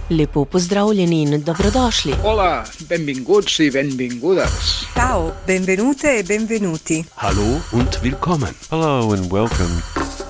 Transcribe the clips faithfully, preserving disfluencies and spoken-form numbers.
Lepo pozdravljeni in dobrodošli. Hola, benvinguts i benvingudes. Ciao, benvenute e benvenuti. Hallo und willkommen. Hello and welcome.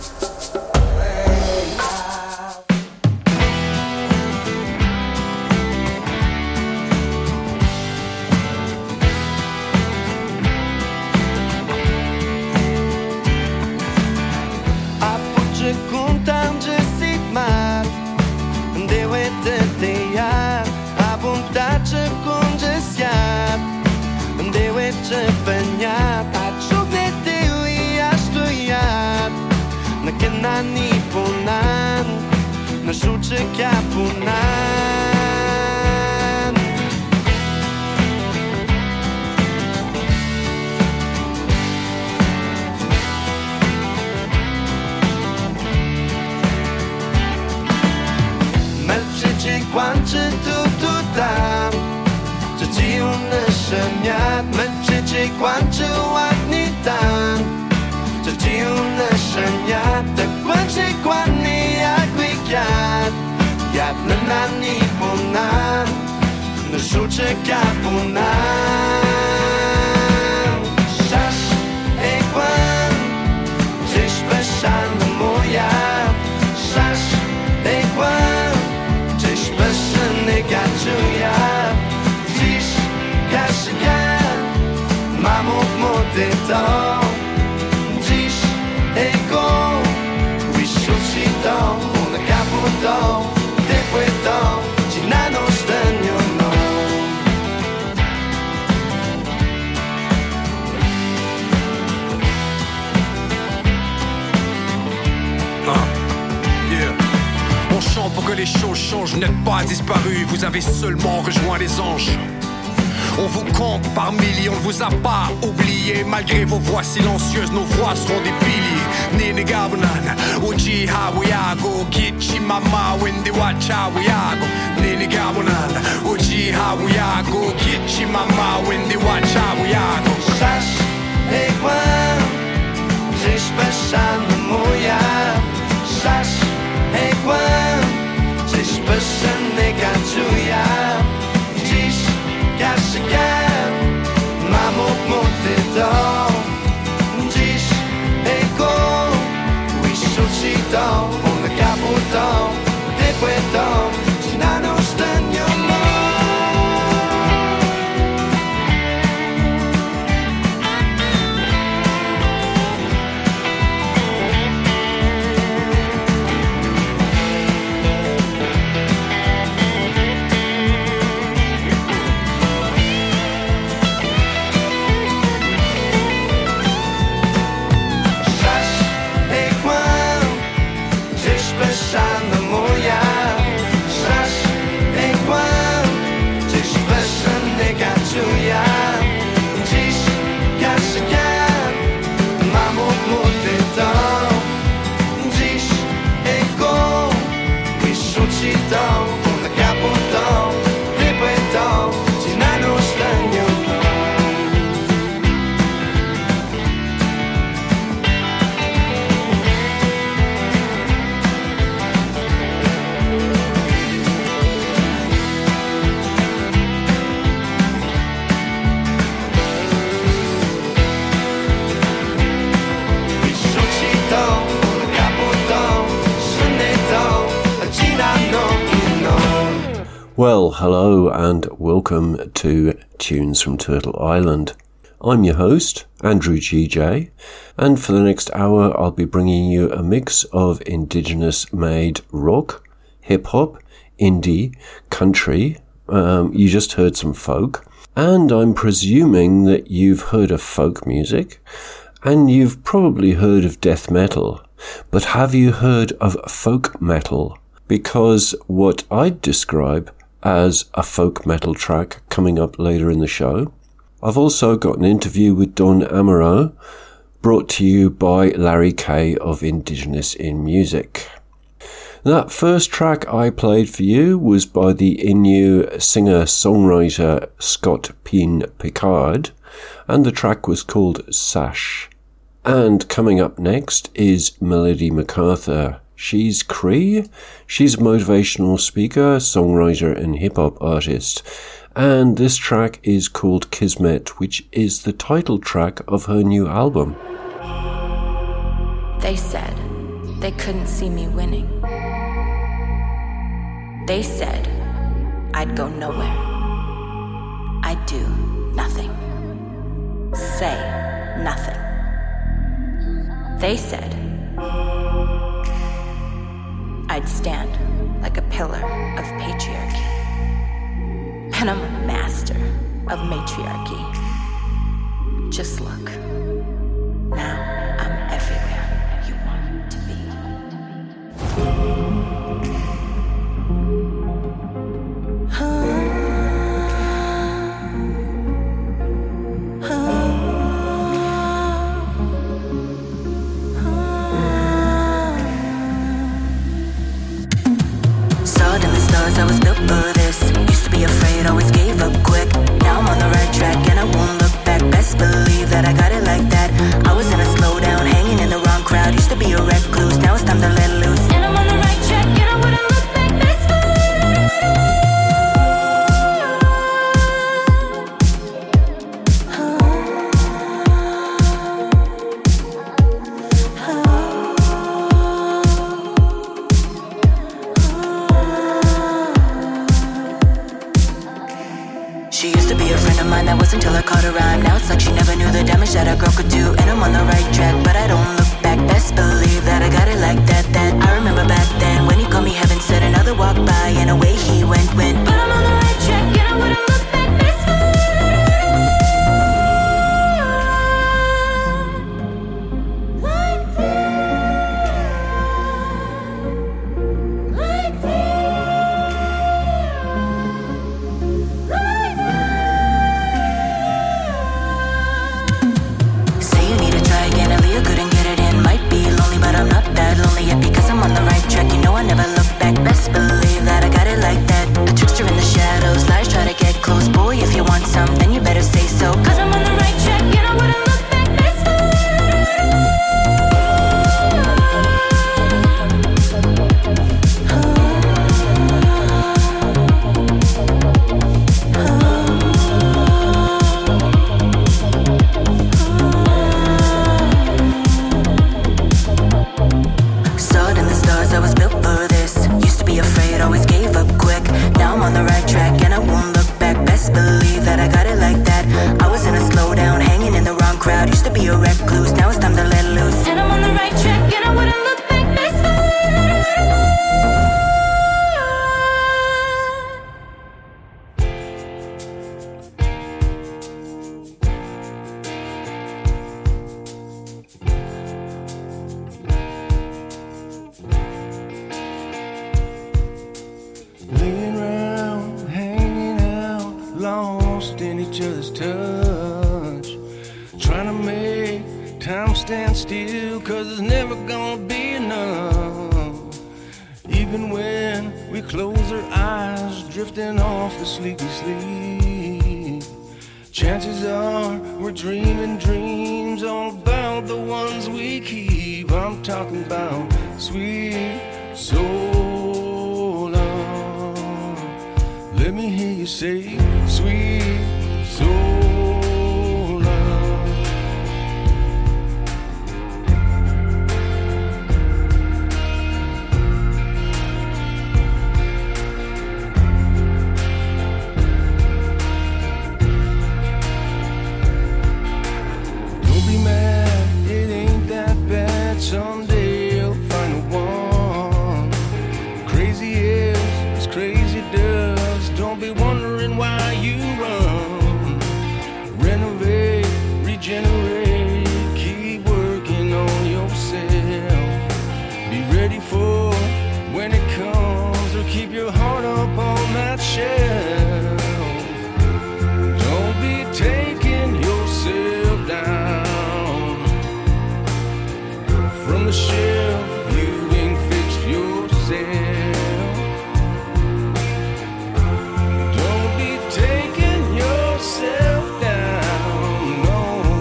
Les choses changent, vous n'êtes pas disparu, vous avez seulement rejoint les anges. On vous compte par milliers, on ne vous a pas oublié. Malgré vos voix silencieuses, nos voix seront des piliers. Nene gabunan, uji hawiago, gichi mama windi wacha wiago. Nene gabunan, uji hawiago, gichi mama windi wacha wiago. Shash, ekwan, jish bashan moya. Shash, ekwan. Dziś bezsennego czuję, dziś kaszykiem mam obmuty dom. Dziś ego, wyszuci dom, on kaputą, ty płytą, ci na noż ten nią. Well, hello and welcome to Tunes from Turtle Island. I'm your host, Andrew G J, and for the next hour I'll be bringing you a mix of indigenous-made rock, hip-hop, indie, country. Um, you just heard some folk, and I'm presuming that you've heard of folk music, and you've probably heard of death metal, but have you heard of folk metal? Because what I'd describe as a folk metal track coming up later in the show. I've also got an interview with Don Amaro, brought to you by Larry Kay of Indigenous in Music. That first track I played for you was by the Innu singer-songwriter Scott Peen Picard, and the track was called Sash. And coming up next is Melody MacArthur She's Cree. She's a motivational speaker, songwriter and hip-hop artist. And this track is called Kismet, which is the title track of her new album. They said they couldn't see me winning. They said I'd go nowhere. I'd do nothing. Say nothing. They said I'd stand like a pillar of patriarchy. And I'm a master of matriarchy. Just look. Now I'm everywhere you want to be. I was built for this. Used to be afraid, always gave up quick. Now I'm on the right track and I won't look back. Best believe that I got it like that. I was in a slowdown, hanging in the wrong crowd. Used to be a recluse, now it's time to let loose. And I'm on the right track and I wouldn't look back. Best until I caught a rhyme. Now it's like she never knew the damage that a girl could do. And I'm on the right track, but I don't look back. Best believe that I got it like that, that I remember back then when he called me heaven sent. Another walk by and away he went, went. But I'm on the right track and I wouldn't look back. Best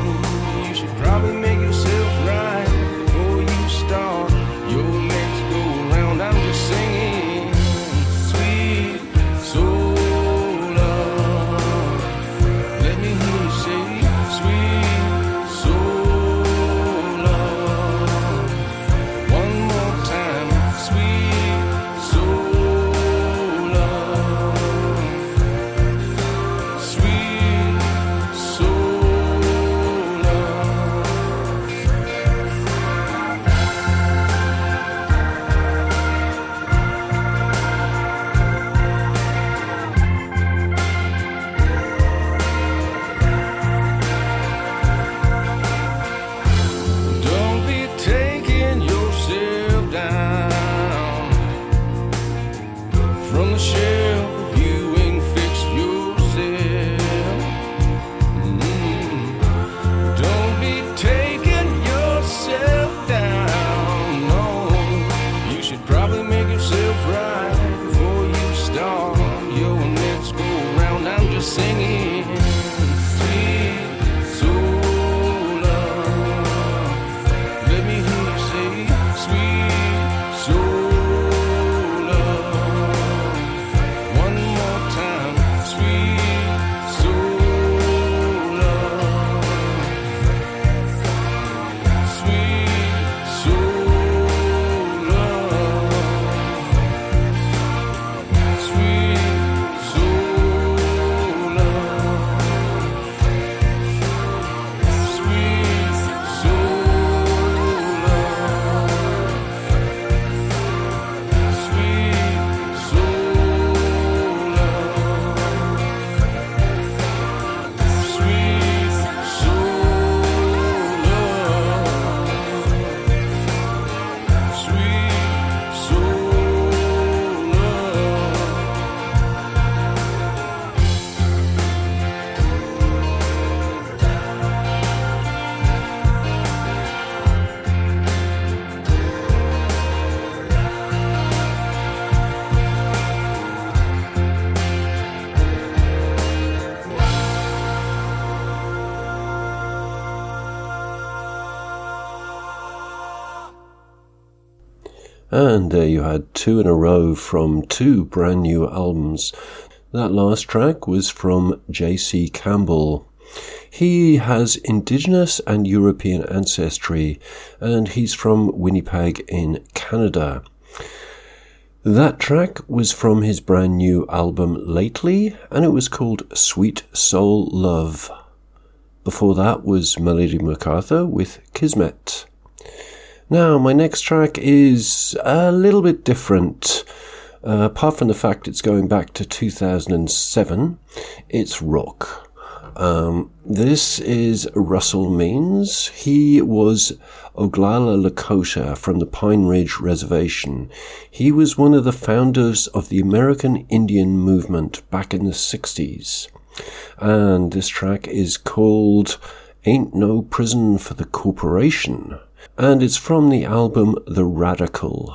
Probably make yourself right before you start your next goal. And there you had two in a row from two brand new albums. That last track was from J C Campbell. He has Indigenous and European ancestry, and he's from Winnipeg in Canada. That track was from his brand new album Lately, and it was called Sweet Soul Love. Before that was Melody MacArthur with Kismet. Now, my next track is a little bit different. Uh, apart from the fact it's going back to two thousand seven, it's rock. Um, this is Russell Means. He was Oglala Lakota from the Pine Ridge Reservation. He was one of the founders of the American Indian movement back in the sixties. And this track is called Ain't No Prison for the Corporation. And it's from the album The Radical.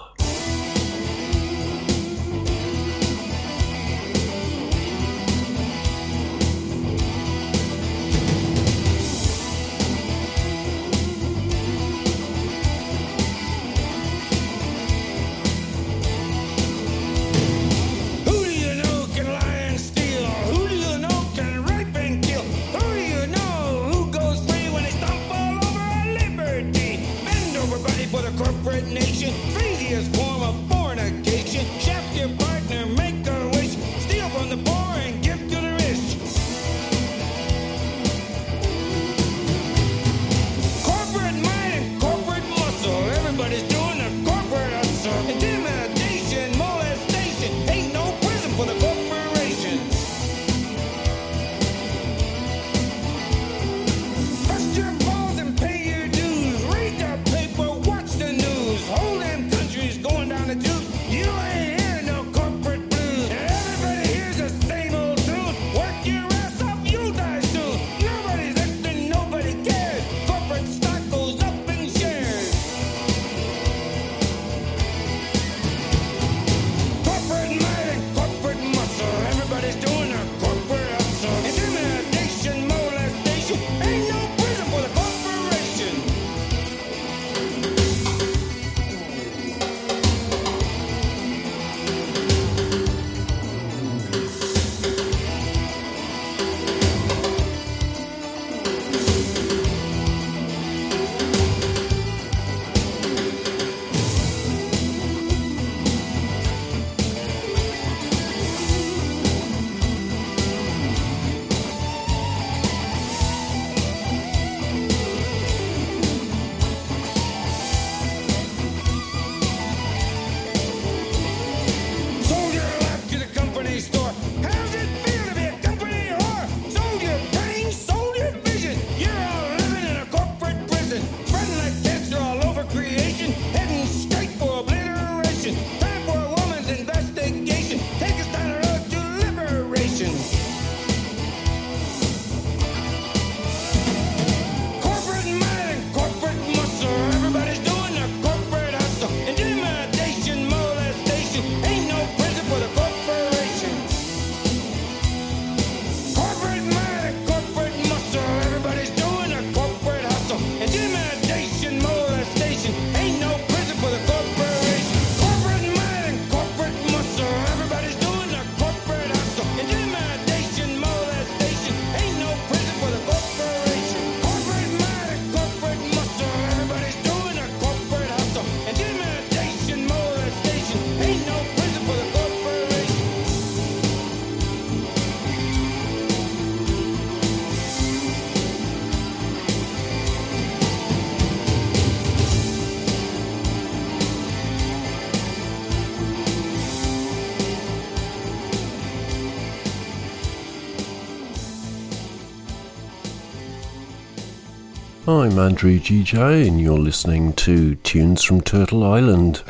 I'm Andrew G J and you're listening to Tunes from Turtle Island.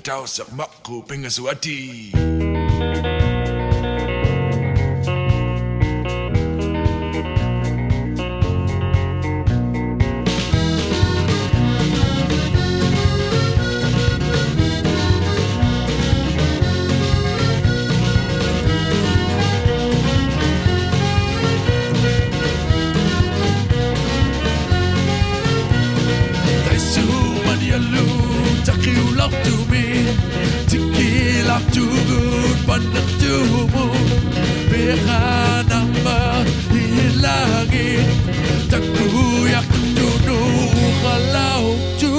panagtubo Beka ng mahilangin Tagtuyak tunukalaw tu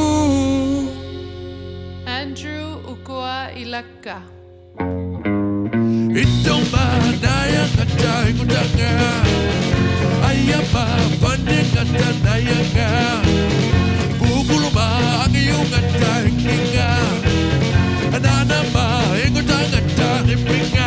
Andrew Ukwa Ilaka Itong manayang katay ko na nga Ayapa paning katanayang nga Bubuluma ang iyong katay nga Ananama ingot ang katay pinga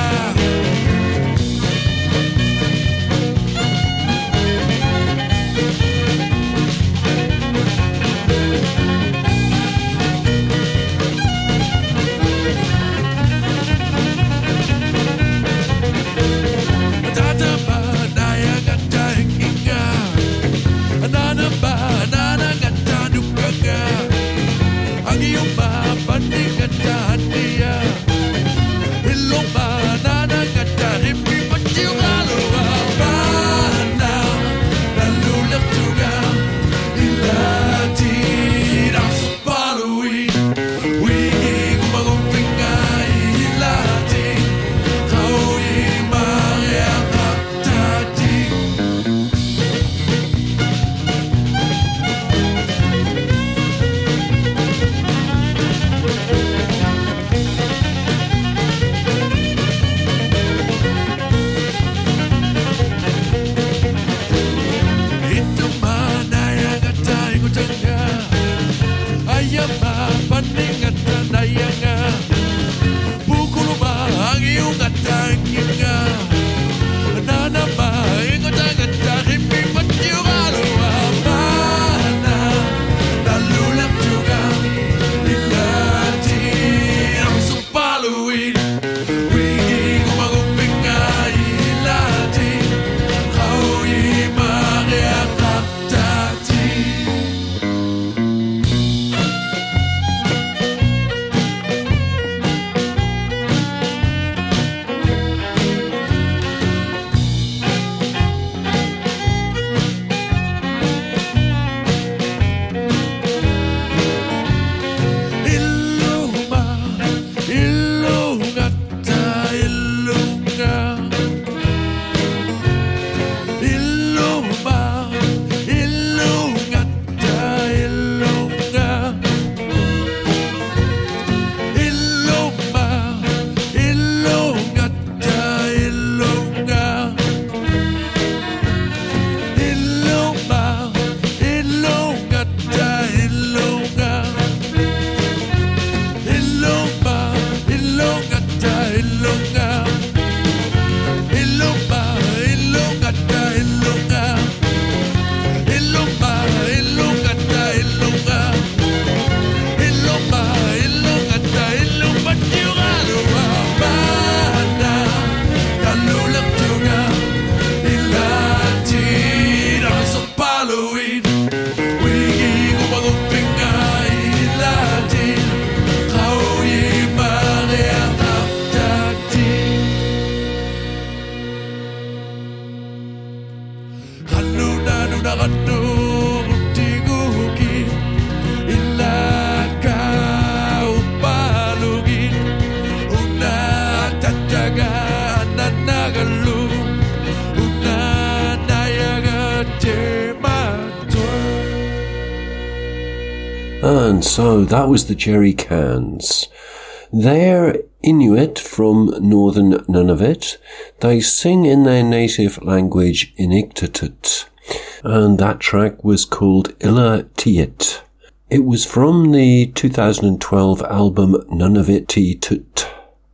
And so that was the Jerry Cans. They're Inuit from northern Nunavut. They sing in their native language Inuktitut, and that track was called Illa Tiit. It was from the two thousand twelve album Nunavut Tut.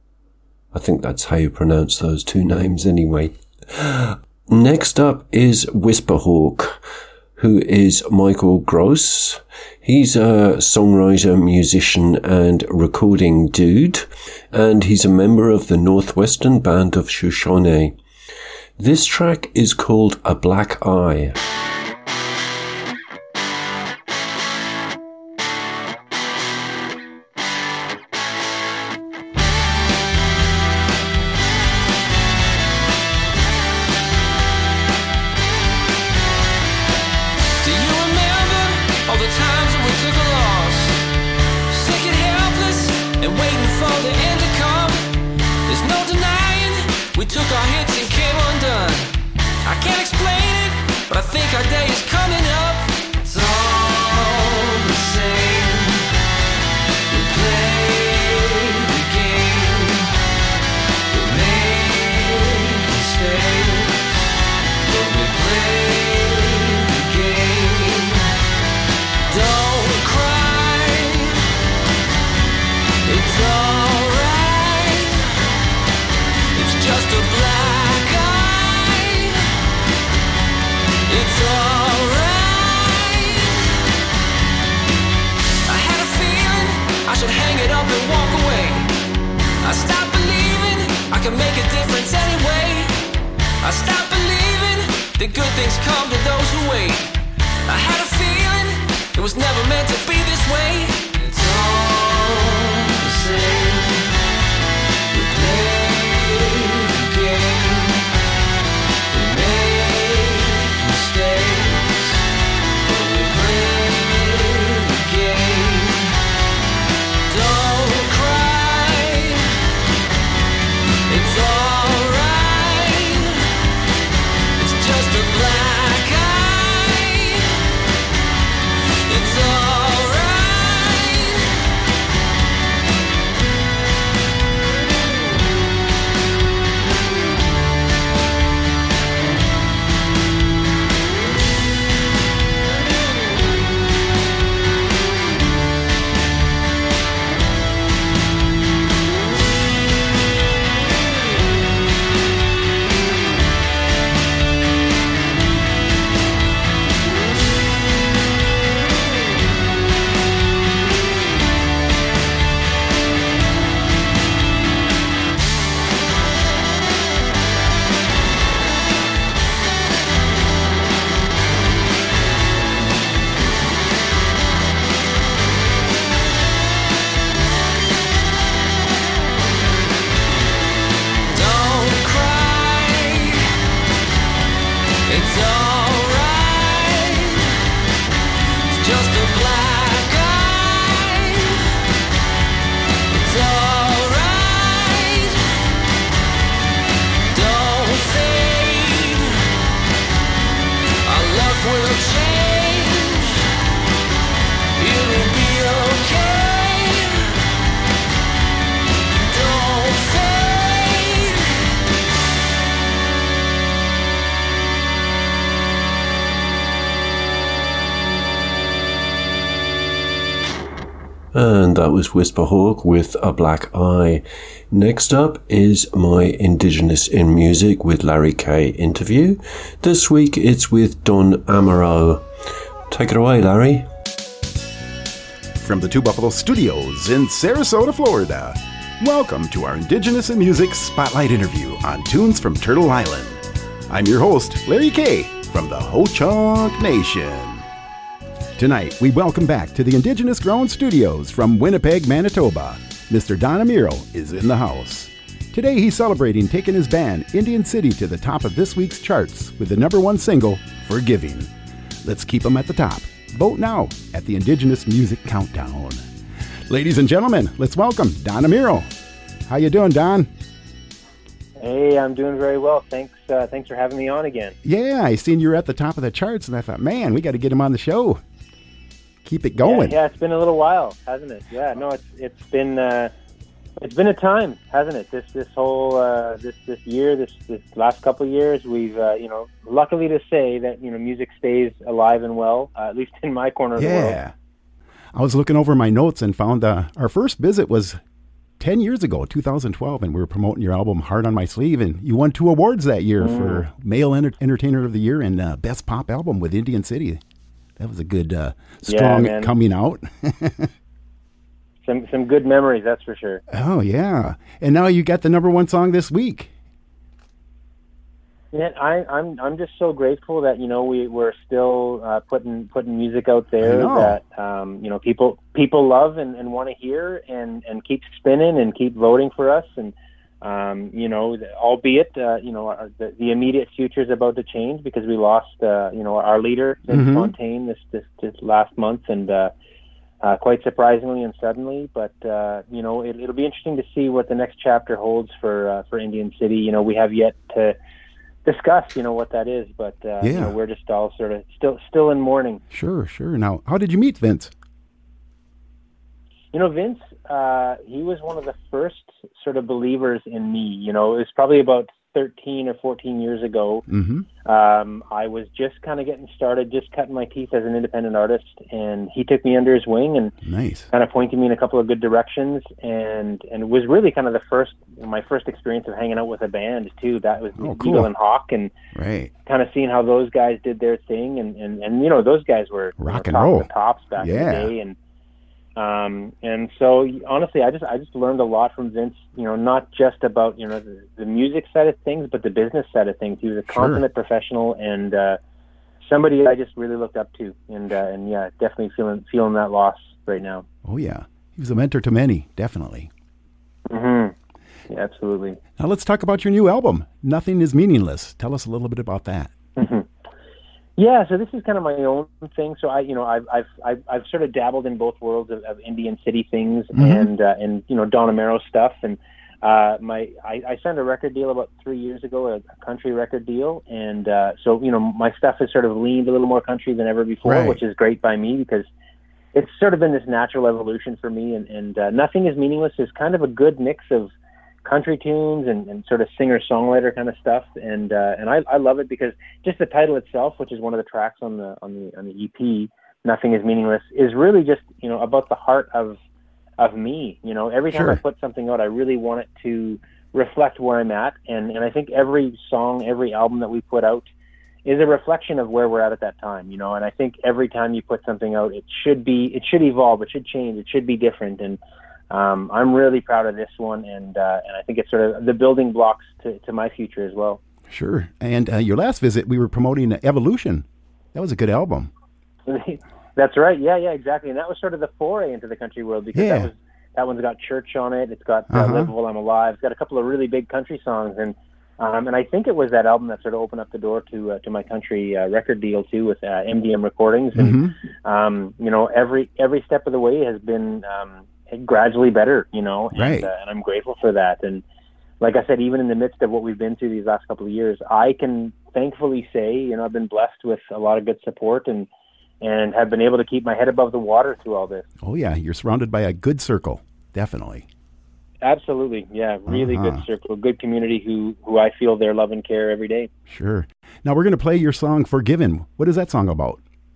I think that's how you pronounce those two names anyway. Next up is Whisperhawk, who is Michael Gross. He's a songwriter, musician, and recording dude, and he's a member of the Northwestern Band of Shoshone. This track is called A Black Eye. And waiting for the end to come. There's no denying We took our hits and came undone. I can't explain it, but I think our day is coming up. It's all the same. We play the game. We make mistakes, but we play the game. Don't cry. It's alright. It's just a black eye. It's alright. I had a feeling I should hang it up and walk away. I stopped believing I can make a difference anyway. I stopped believing that good things come to those who wait. I had a feeling it was never meant to be this way. It's all the same. We play the game. We make mistakes, but we play the game. Don't cry. It's alright. It's just a black eye. It's alright. Don't cry. It's alright. It's just a black eye. It's alright. Don't fade. Our love will change. It'll be okay. Don't fade. And that was Whisperhawk with A Black Eye. Next up is my Indigenous in Music with Larry Kay interview. This week it's with Don Amaro. Take it away, Larry. From the Two Buffalo Studios in Sarasota, Florida, welcome to our Indigenous in Music Spotlight interview on Tunes from Turtle Island. I'm your host, Larry Kay, from the Ho-Chunk Nation. Tonight, we welcome back to the Indigenous Grown Studios from Winnipeg, Manitoba. Mister Don Amaro is in the house. Today, he's celebrating taking his band, Indian City, to the top of this week's charts with the number one single, Forgiving. Let's keep them at the top. Vote now at the Indigenous Music Countdown. Ladies and gentlemen, let's welcome Don Amaro. How you doing, Don? Hey, I'm doing very well. Thanks uh, thanks for having me on again. Yeah, I seen you were at the top of the charts, and I thought, man, we got to get him on the show. Keep it going. Yeah, yeah, it's been a little while, hasn't it? Yeah, no, it's it's been uh, it's been a time, hasn't it? This this whole uh, this this year, this this last couple of years, we've uh, you know, luckily to say that you know music stays alive and well, uh, at least in my corner of yeah. the world. Yeah, I was looking over my notes and found uh, our first visit was ten years ago, two thousand twelve, and we were promoting your album Heart on My Sleeve, and you won two awards that year mm. for Male Enter- Entertainer of the Year and uh, Best Pop Album with Indian City. That was a good, uh, strong yeah, coming out. some some good memories, that's for sure. Oh, yeah. And now you got the number one song this week. Yeah, I, I'm I'm just so grateful that you know we we're still uh, putting putting music out there that um, you know people people love and, and want to hear and, and keep spinning and keep voting for us, and um, you know albeit uh, you know our, the, the immediate future is about to change because we lost uh, you know our leader Vince mm-hmm. Fontaine this, this this last month, and uh, uh, quite surprisingly and suddenly. But uh, you know, it, it'll be interesting to see what the next chapter holds for uh, for Indian City. You know, we have yet to discuss, you know, what that is, but uh, yeah. you know, we're just all sort of still still in mourning. Sure, sure. Now, how did you meet Vince? You know, Vince, uh, he was one of the first sort of believers in me. You know, it was probably about thirteen or fourteen years ago. Mm-hmm. Um, I was just kind of getting started, just cutting my teeth as an independent artist, and he took me under his wing and nice. kind of pointed me in a couple of good directions, and and was really kind of the first, my first experience of hanging out with a band too. That was oh, cool. Eagle and Hawk, and right. kind of seeing how those guys did their thing, and, and, and you know, those guys were rock you know, and roll the tops back yeah. in the day, and Um, and so honestly, I just, I just learned a lot from Vince, you know, not just about, you know, the, the music side of things, but the business side of things. He was a consummate sure. professional and, uh, somebody I just really looked up to. And, uh, and yeah, definitely feeling, feeling that loss right now. Oh yeah. He was a mentor to many, definitely. Mm-hmm. Yeah, absolutely. Now let's talk about your new album, Nothing is Meaningless. Tell us a little bit about that. Mm-hmm. Yeah, so this is kind of my own thing. So I, you know, I've I've I've, I've sort of dabbled in both worlds of, of Indian City things mm-hmm. and uh, and you know Don Amaro stuff. And uh, my I, I signed a record deal about three years ago, a, a country record deal. And uh, so you know my stuff has sort of leaned a little more country than ever before, right. which is great by me because it's sort of been this natural evolution for me. And and uh, Nothing is Meaningless is kind of a good mix of country tunes and, and sort of singer-songwriter kind of stuff, and uh, and I, I love it because just the title itself, which is one of the tracks on the on the on the E P, Nothing is Meaningless, is really just you know about the heart of of me. You know, every time sure. I put something out, I really want it to reflect where I'm at, and and I think every song, every album that we put out is a reflection of where we're at at that time. You know, and I think every time you put something out, it should be it should evolve, it should change, it should be different, and Um, I'm really proud of this one, and uh, and I think it's sort of the building blocks to, to my future as well. Sure. And uh, your last visit, we were promoting Evolution. That was a good album. That's right. Yeah, yeah, exactly. And that was sort of the foray into the country world because yeah. that was that one's got Church on it. It's got uh, uh-huh. Live While I'm Alive. It's got a couple of really big country songs, and um, and I think it was that album that sort of opened up the door to uh, to my country uh, record deal too with uh, M D M Recordings. And mm-hmm. um, you know, every every step of the way has been Um, gradually better, you know, and, right. uh, and I'm grateful for that. And like I said, even in the midst of what we've been through these last couple of years, I can thankfully say, you know, I've been blessed with a lot of good support and and have been able to keep my head above the water through all this. Oh yeah, you're surrounded by a good circle, definitely. Absolutely, yeah, really uh-huh. good circle, good community who who I feel their love and care every day. Sure. Now we're going to play your song Forgiven. What is that song about?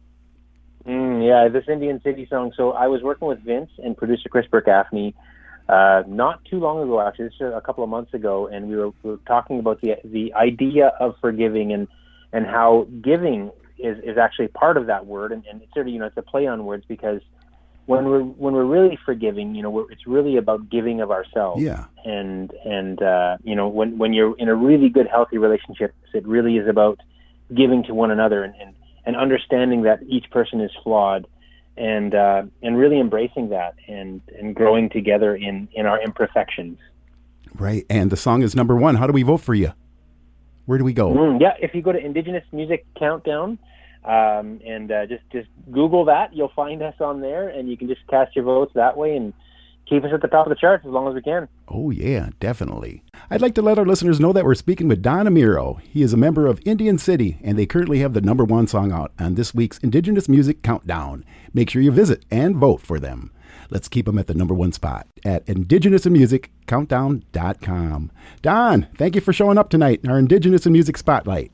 Mm, yeah, this Indian City song. So I was working with Vince and producer Chris Burke-Gaffney uh, not too long ago, actually, this is a couple of months ago, and we were, we were talking about the the idea of forgiving and and how giving is, is actually part of that word, and, and it's sort of, you know, it's a play on words because when we're when we're really forgiving, you know, we're, it's really about giving of ourselves. Yeah. And and uh, you know, when when you're in a really good, healthy relationship, it really is about giving to one another and. and and understanding that each person is flawed and uh, and really embracing that and, and growing together in, in our imperfections. Right. And the song is number one. How do we vote for you? Where do we go? Mm, yeah, if you go to Indigenous Music Countdown um, and uh, just, just Google that, you'll find us on there, and you can just cast your votes that way and keep us at the top of the charts as long as we can. Oh, yeah, definitely. I'd like to let our listeners know that we're speaking with Don Amaro. He is a member of Indian City, and they currently have the number one song out on this week's Indigenous Music Countdown. Make sure you visit and vote for them. Let's keep them at the number one spot at indigenous music countdown dot com. Don, thank you for showing up tonight in our Indigenous Music Spotlight.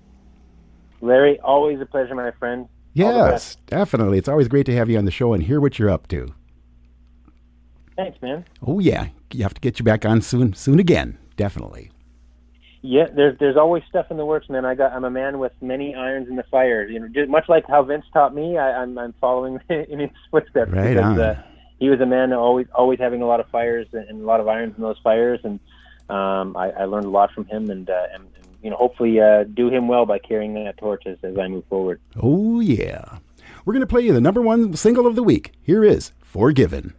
Larry, always a pleasure, my friend. Yes, definitely. It's always great to have you on the show and hear what you're up to. Thanks, man. Oh, yeah. You have to get you back on soon, soon again. Definitely. Yeah, there's there's always stuff in the works, man. I got I'm a man with many irons in the fire. You know, just much like how Vince taught me, I, I'm I'm following in his footsteps. Right because, on. Uh, he was a man always always having a lot of fires and a lot of irons in those fires, and um, I, I learned a lot from him, and, uh, and, and you know, hopefully uh, do him well by carrying that torch as, as I move forward. Oh yeah, we're gonna play you the number one single of the week. Here is "Forgiven."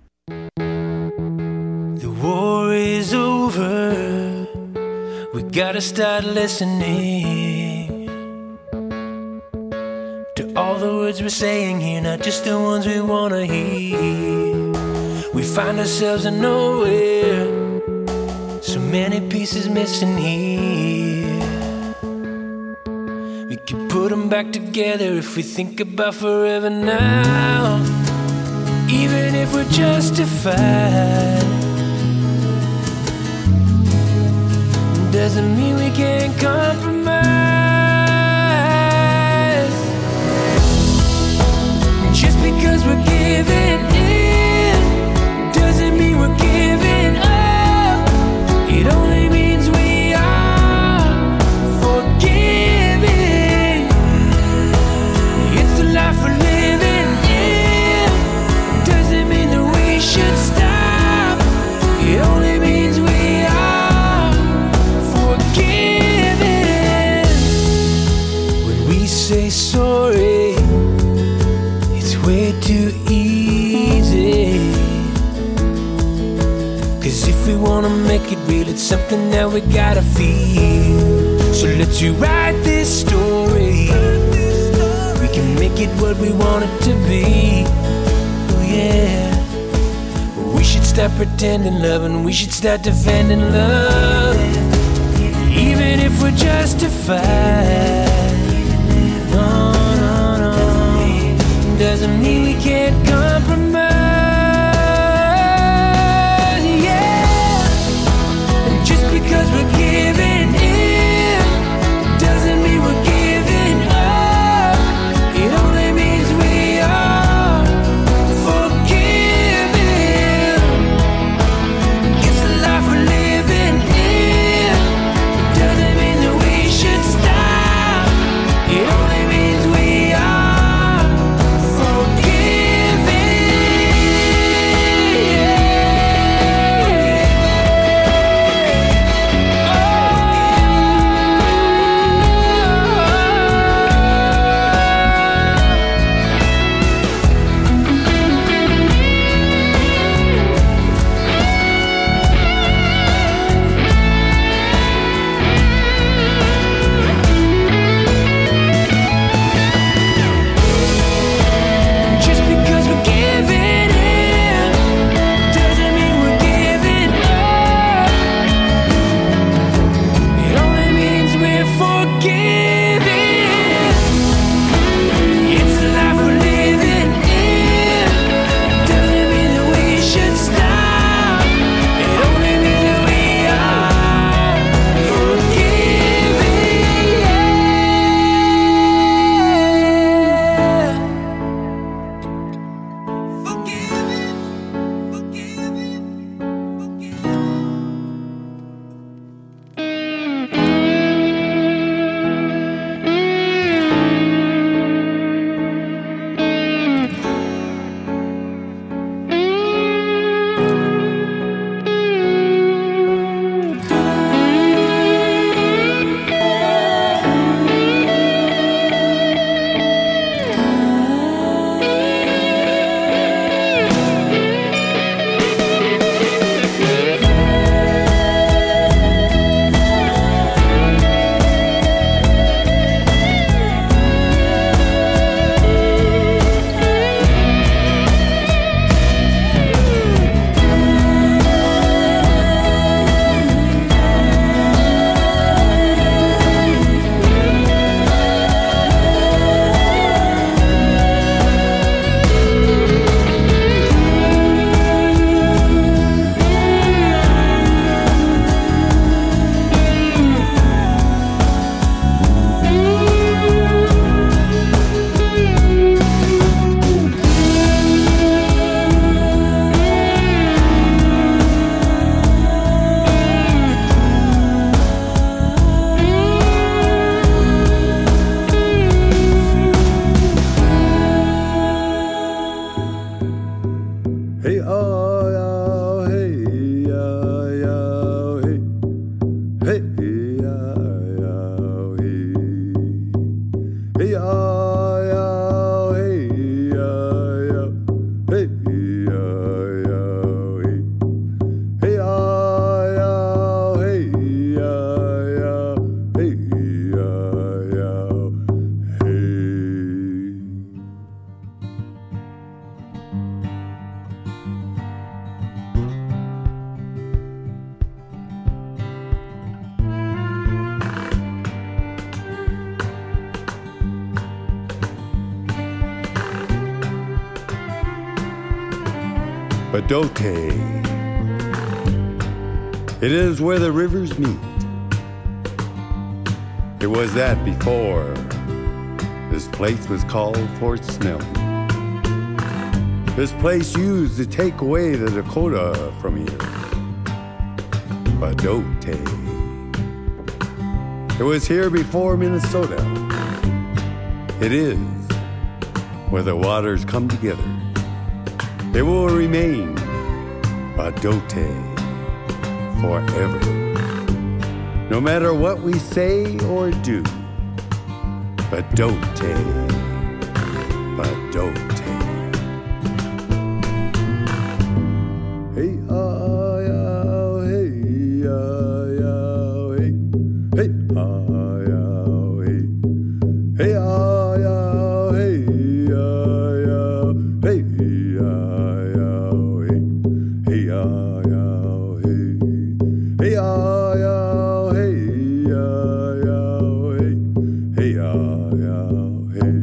The war is over. We gotta start listening to all the words we're saying here, not just the ones we wanna hear. We find ourselves in nowhere, so many pieces missing here. We could put them back together if we think about forever now. Even if we're justified, doesn't mean we can't compromise. Just because we're giving in doesn't mean we're giving up. It only means we are forgiving. It's the life we're living in. Doesn't mean that we should stop. It only means we are forgiving. When we say sorry, it's way too easy. Cause if we wanna make it real, it's something that we gotta feel. So let's rewrite this story. We can make it what we want it to be. Oh yeah. We should stop pretending love, and we should start defending love. Even if we're justified. No, no, no. Doesn't mean we can't compromise. Yeah. And just because we're giving in doesn't mean we're giving up. It only means we are forgiving. It's the life we're living in. Doesn't mean that we should stop. It only means we are forgiving. Just because we're giving in doesn't mean we're giving up. It only means we're forgiving. It's the life we're living in. Doesn't mean that we should stop. It only means that we are forgiving. Hey, oh, yeah, hey, yeah, yeah, hey. Hey, yeah, yeah, hey. Hey, oh, yeah, hey, yeah, yeah. Hey, yeah, yeah, hey. Hey, oh, yeah, hey, yeah, yeah. Hey, yeah, yeah, hey. Badote. It is where the rivers meet. It was that before this place was called Fort Snelling. This place used to take away the Dakota from here. Badote. It was here before Minnesota. It is where the waters come together. It will remain Badote forever. No matter what we say or do, Badote, Badote. Hey, ah, yeah, hey, ah, yeah, hey, hey, ah, yeah, hey, hey, ah, yeah, hey, ah, yeah, hey, ah, yeah, hey, hey, ah, yeah, hey, hey, ah, yeah, hey, ah, yeah, hey, hey, ah, yeah, hey.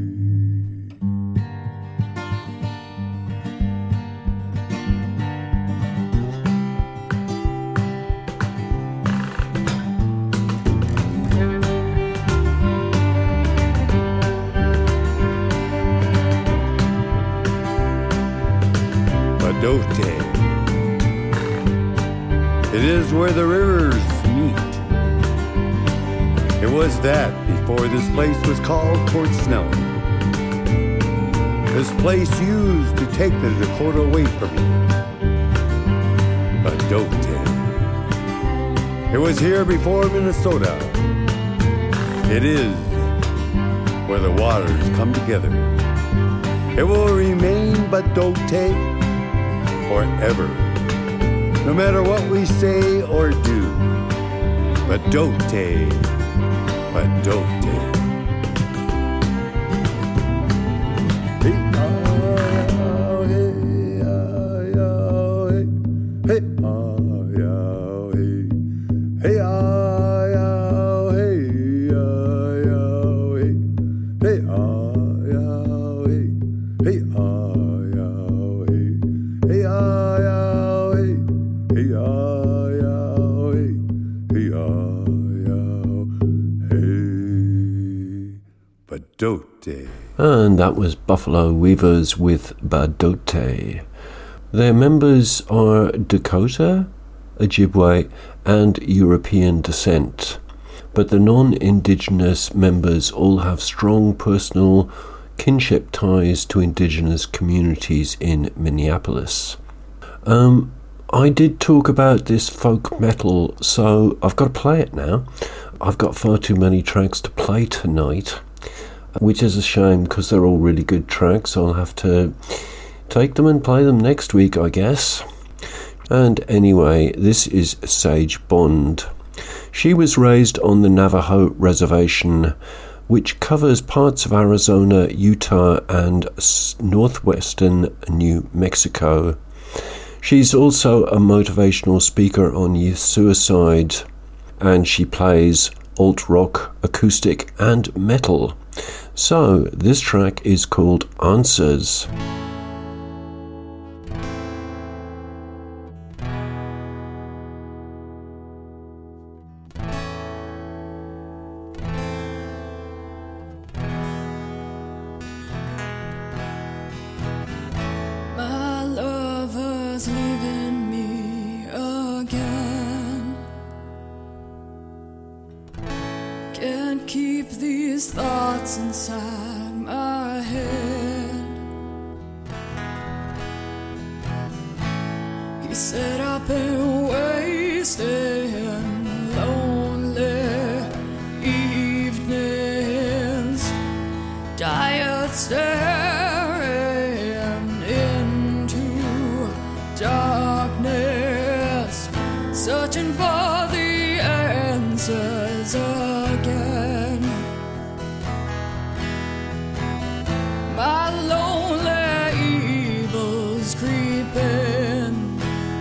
Badote. It is where the rivers meet. It was that before this place was called Fort Snelling. This place used to take the Dakota away from you. Badote. It was here before Minnesota. It is where the waters come together. It will remain Badote forever. No matter what we say or do, Badote, Badote. Hey, ah, hey, ah, yeah, hey, hey, ah, yeah, hey, hey, ah, yeah, hey, ah, yeah, hey, hey, ah, yeah, hey, hey, ah, yeah, hey, hey, ah, yeah, hey, hey, ah, yeah, hey, hey, ah, yeah, hey, Badote. And that was Buffalo Weavers with Badote. Their members are Dakota, Ojibwe, and European descent, but the non-Indigenous members all have strong personal kinship ties to Indigenous communities in Minneapolis. Um, I did talk about this folk metal, so I've got to play it now. I've got far too many tracks to play tonight, which is a shame because they're all really good tracks. I'll have to take them and play them next week, I guess. And anyway, this is Sage Bond. She was raised on the Navajo Reservation, which covers parts of Arizona, Utah, and northwestern New Mexico. She's also a motivational speaker on youth suicide, and she plays alt-rock, acoustic, and metal. So, this track is called Answers. My lover's leaving me again. Can't keep these thoughts inside my head. He said I've been wasting lonely evenings, tired staring into darkness, searching for the answers again. My lonely evil's creeping,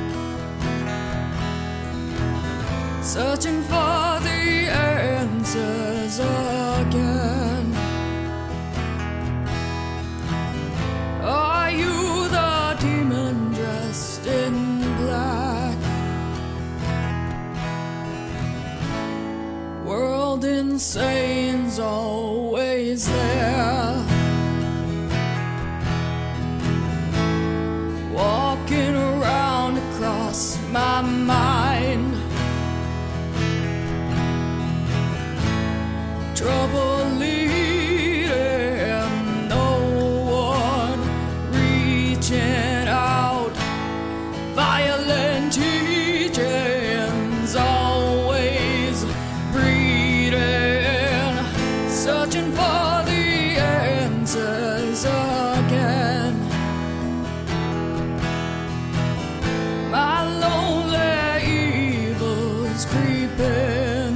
searching for the answers again. Are you the demon dressed golden sayings always there. Walking around across my mind. Trouble leading, no one reaching out. Violent teachings always breeding. Searching for the answers again. My lonely evil's creeping.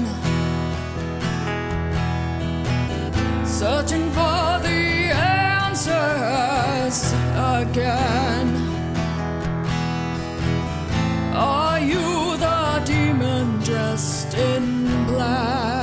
Searching for the answers again. Are you the demon dressed in black?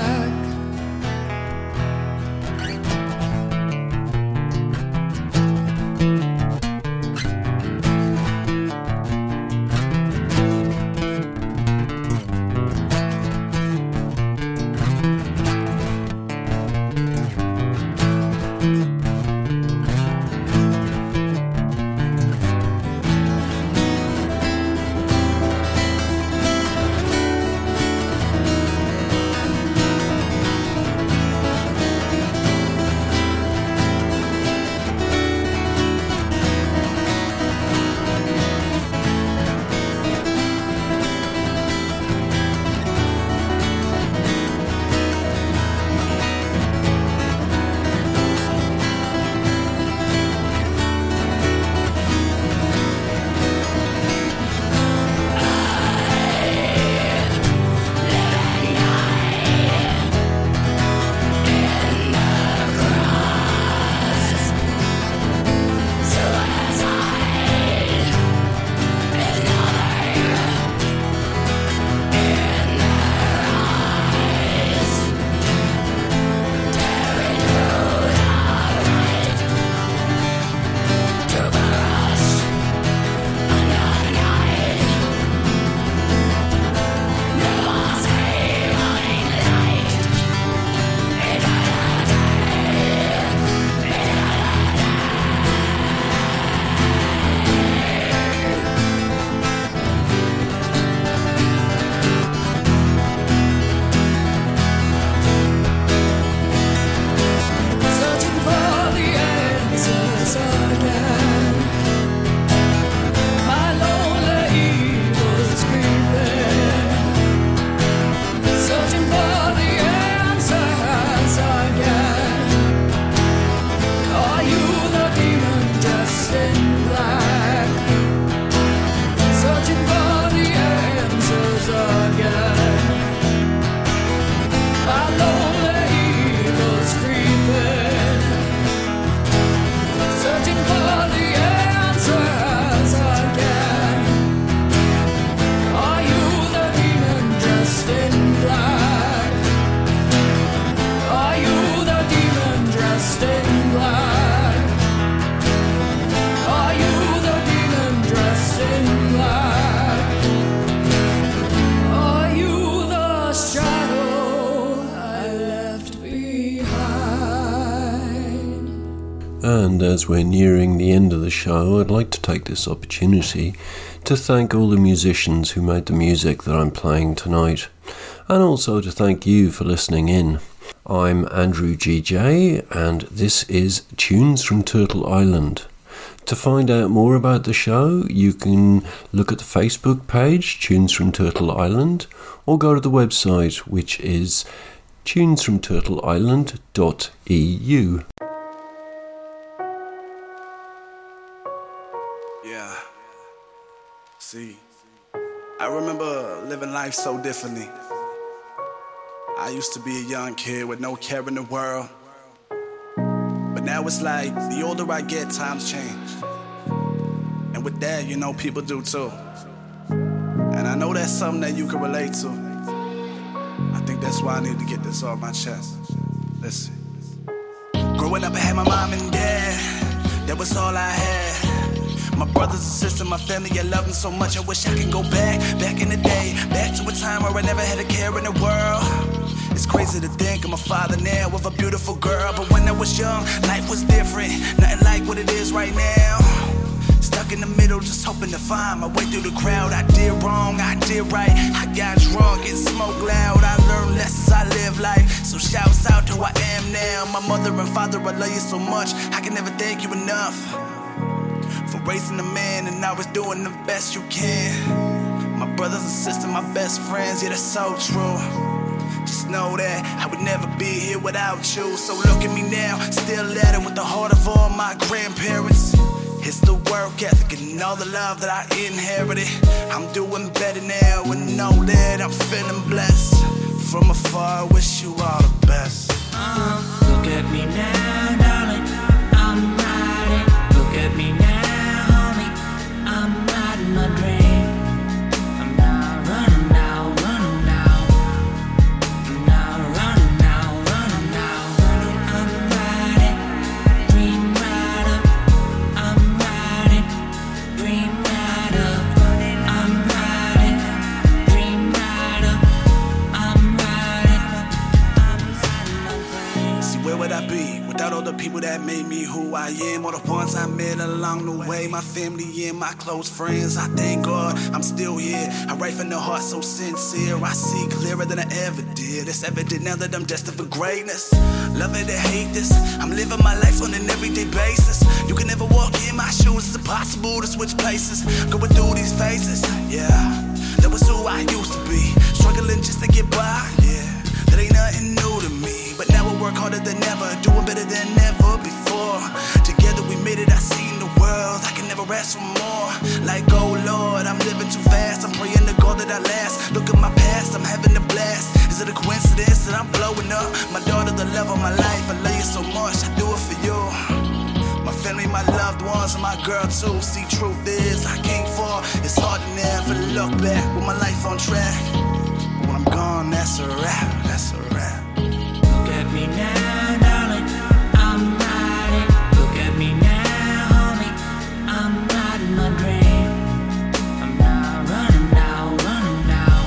And as we're nearing the end of the show, I'd like to take this opportunity to thank all the musicians who made the music that I'm playing tonight, and also to thank you for listening in. I'm Andrew G J, and this is Tunes from Turtle Island. To find out more about the show, you can look at the Facebook page, Tunes from Turtle Island, or go to the website, which is tunes from turtle island dot e u. Yeah. See, I remember living life so differently. I used to be a young kid with no care in the world. But now it's like, the older I get, times change. And with that, you know, people do too. And I know that's something that you can relate to. I think that's why I need to get this off my chest. Listen. Growing up, I had my mom and dad. That was all I had. My brothers and sisters, my family, I love them so much. I wish I could go back, back in the day. Back to a time where I never had a care in the world. It's crazy to think I'm a father now with a beautiful girl. But when I was young, life was different. Nothing like what it is right now. Stuck in the middle, just hoping to find my way through the crowd. I did wrong, I did right. I got drunk and smoked loud. I learned lessons, I live life. So shouts out to who I am now. My mother and father, I love you so much. I can never thank you enough for raising a man and always doing the best you can. My brothers and sisters, my best friends, yeah, that's so true. Just know that I would never be here without you. So look at me now, still at it with the heart of all my grandparents. It's the work ethic and all the love that I inherited. I'm doing better now and know that I'm feeling blessed. From afar, I wish you all the best. Uh, look at me now, darling, I'm riding. Look at me now, homie, I'm riding my dream. I'm not running now, running now. I'm not running now, running now. I'm riding, dream rider. I'm riding, dream rider. I'm riding, dream rider. I'm riding. See, where would I be without all the people that made me who I am? All the ones I met along the way, my family and my close friends. I thank God I'm still here. I write from the heart so sincere. I see clearer than I ever did. It's evident now that I'm destined for greatness. Love it or hate this, I'm living my life on an everyday basis. You can never walk in my shoes, it's impossible to switch places. Going through these phases, yeah. That was who I used to be, struggling just to get by, yeah. That ain't nothing new to me, but now I work harder than ever, doing better than ever before. Together we made it, I seen the world, I can never ask for more. Like, oh Lord, I'm living too fast, I'm praying to God that I last. Look at my past, I'm having a blast. Is it a coincidence that I'm blowing up? My daughter, the love of my life, I love you so much, I do it for you. My family, my loved ones, and my girl too. See, truth is, I can't fall, it's hard to never look back with my life on track. When I'm gone, that's a wrap, that's a wrap. Look at me now, darling, I'm riding. Look at me now, homie, I'm riding my dream. I'm not running now, running now.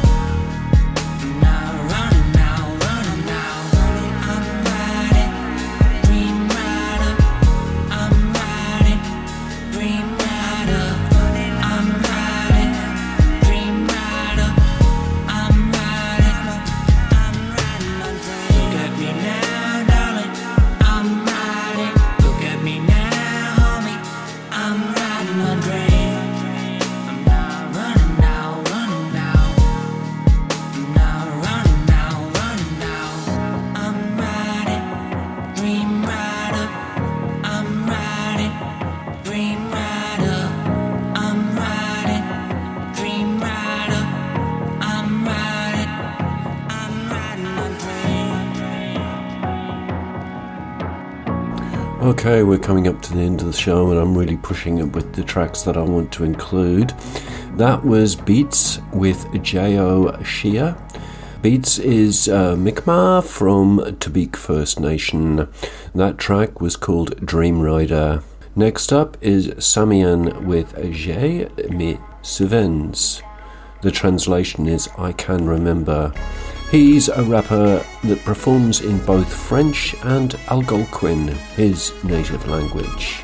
I'm not running now, running now. I'm riding, dream rider. I'm riding, dream rider. I'm riding, dream rider. I'm riding, I'm riding my dream. Look at me now, darling, I'm riding. Look at me now, homie, I'm riding my dream. I'm not running now, running now. I'm not running now, running now. I'm riding, dream rider. I'm riding, dream rider. I'm riding, dream rider. I'm riding, I'm riding my dream. Okay, we're coming up to the end of the show and I'm really pushing it with the tracks that I want to include. That was Beats with J O Shia. Beats is uh, Mi'kmaq from Tabik First Nation. That track was called Dream Rider. Next up is Samian with Je me souvens. The translation is I Can Remember. He's a rapper that performs in both French and Algonquin, his native language.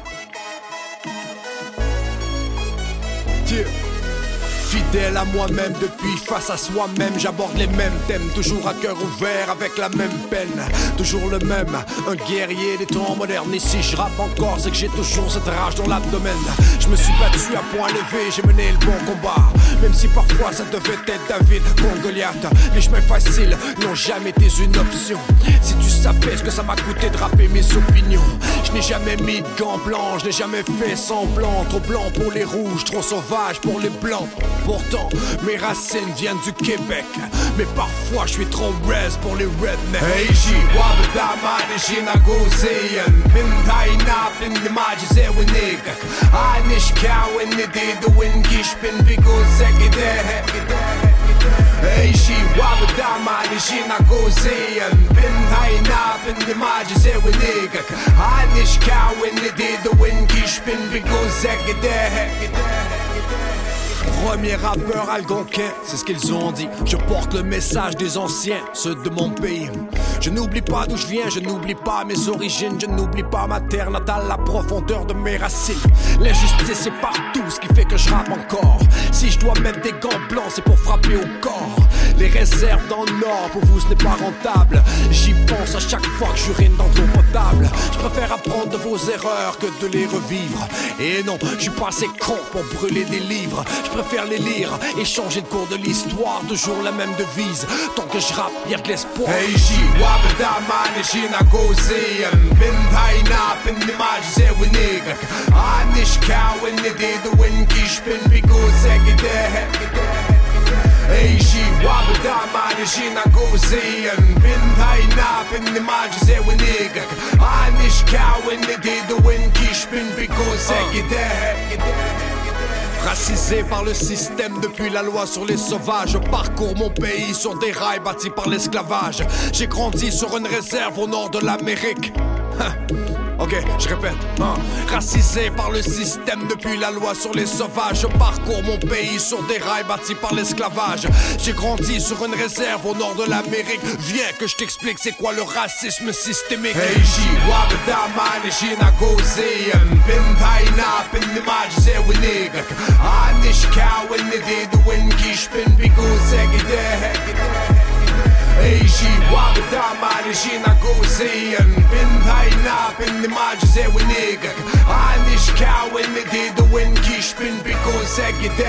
Yeah. Fidèle à moi-même depuis face à soi-même, j'aborde les mêmes thèmes, toujours à cœur ouvert avec la même peine, toujours le même, un guerrier des temps modernes. Et si je rappe encore, c'est que j'ai toujours cette rage dans l'abdomen. Je me suis battu à point levé, j'ai mené le bon combat, même si parfois ça devait être David contre Goliath. Les chemins faciles n'ont jamais été une option. Si tu savais ce que ça m'a coûté de rapper mes opinions. Je n'ai jamais mis de gants blancs, je n'ai jamais fait semblant. Trop blanc pour les rouges, trop sauvage pour les blancs. Pourtant, mes racines viennent du Québec, mais parfois je suis trop res pour les rednecks. Hey, j'y vois de damage, j'y nagozien. Pintaina, pin de magie, c'est winnig. Anish cow in the day, the wind gish, pin vigo, segide. Hey, j'y vois de damage, j'y nagozien. Pintaina, pin de magie, c'est winnig. Anish cow in the day, the wind gish, pin vigo, segide. Premier rappeur algonquin, c'est ce qu'ils ont dit. Je porte le message des anciens, ceux de mon pays. Je n'oublie pas d'où je viens, je n'oublie pas mes origines. Je n'oublie pas ma terre natale, la profondeur de mes racines. L'injustice est partout, ce qui fait que je rappe encore. Si je dois mettre des gants blancs, c'est pour frapper au corps. Les réserves dans le nord, pour vous ce n'est pas rentable. J'y pense à chaque fois que j'urine dans l'eau potable. Je préfère apprendre de vos erreurs que de les revivre. Et non, je suis pas assez con pour brûler des livres. Je préfère les lire et changer de cours de l'histoire. Toujours la même devise, tant que je rappe, y'a de l'espoir. Hey, j'y wabada man, j'y na gozi. Bin taina, bin nimaj, zé winig. Anish cow, in the day, the wind kish, bin bigo, segide. Hey, j'y wabada man, j'y na gozi. Bin taina, bin nimaj, zé winig. Anish cow, in the day, the wind kish, bin bigo, segide. Racisé par le système depuis la loi sur les sauvages. Je parcours mon pays sur des rails bâtis par l'esclavage. J'ai grandi sur une réserve au nord de l'Amérique. Ok, je répète, hein. Racisé par le système depuis la loi sur les sauvages. Je parcours mon pays sur des rails bâtis par l'esclavage. J'ai grandi sur une réserve au nord de l'Amérique. Viens que je t'explique c'est quoi le racisme systémique. Hey, j'y wabada man, j'y na gozi. Bin taina, bin nimaj, zé winig. Anish cow, in the day, the wind kish, bin bigo, segide. Hey, j'y wabada man, j'y na gozi. Bin taina, bin nimaj, zé winig. Anish cow, in the day, the wind kish, bin bigo, segide.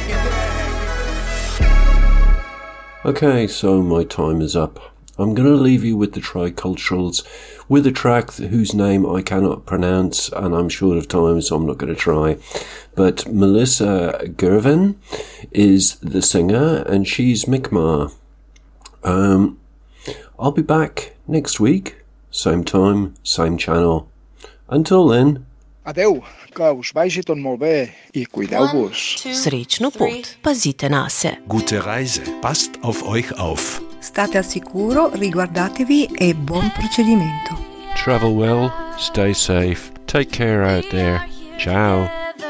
Okay, so my time is up. I'm going to leave you with the Triculturals with a track whose name I cannot pronounce, and I'm short of time, so I'm not going to try. But Melissa Gervin is the singer, and she's Mi'kmaq. Um, I'll be back next week, same time, same channel. Until then. Adeu, que us vagi tot molt bé i cuideu-vos. Srečno pot, pazite na se. Gute Reise, passt auf euch auf. State al sicuro, riguardatevi e buon procedimento. Travel well, stay safe, take care out there. Ciao.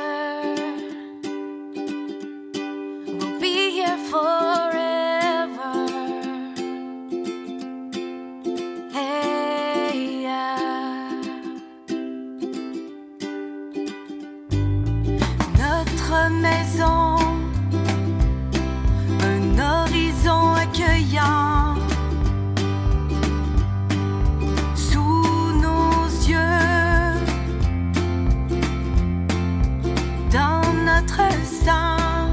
We'll be here forever. Hey, yeah. Notre maison, un horizon accueillant. Sous nos yeux, dans notre sang.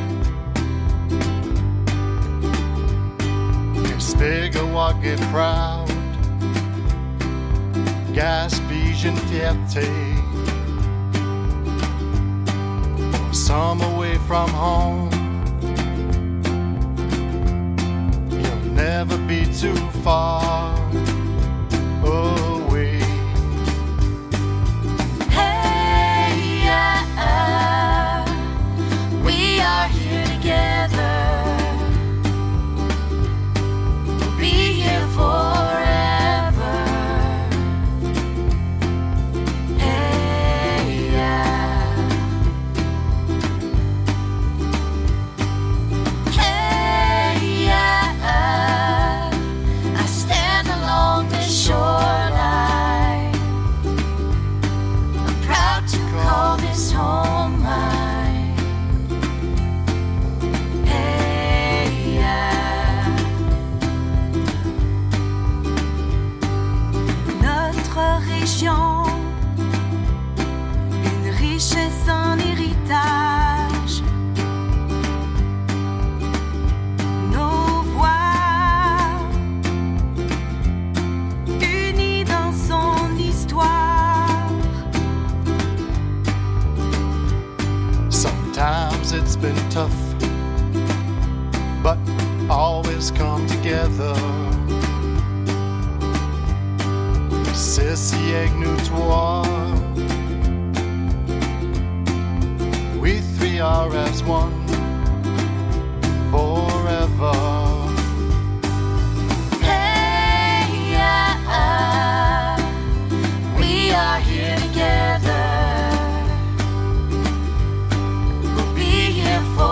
Spégawague est proud, Gaspige une fierté. Some away from home, you'll never be too far away. Hey, yeah, we are here together. We'll be here forever. Hey, yeah. Hey, yeah, I stand along the shoreline. I'm proud to call this home mine. Hey, yeah. Notre région, une richesse en héritage. Nos voix, unies dans son histoire. Sometimes it's been tough, but always come together. Ceci est nous trois, we three are as one forever. Hey, yeah, we are here together. We'll be here for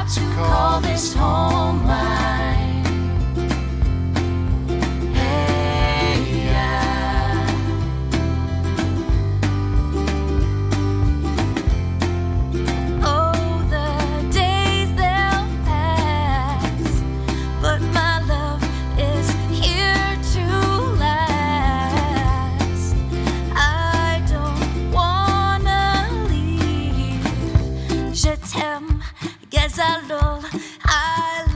proud to call this home mine. Hey, yeah. Oh, the days they'll pass, but my love is here to last. I don't wanna leave. Je t'aime, Ghazalol, I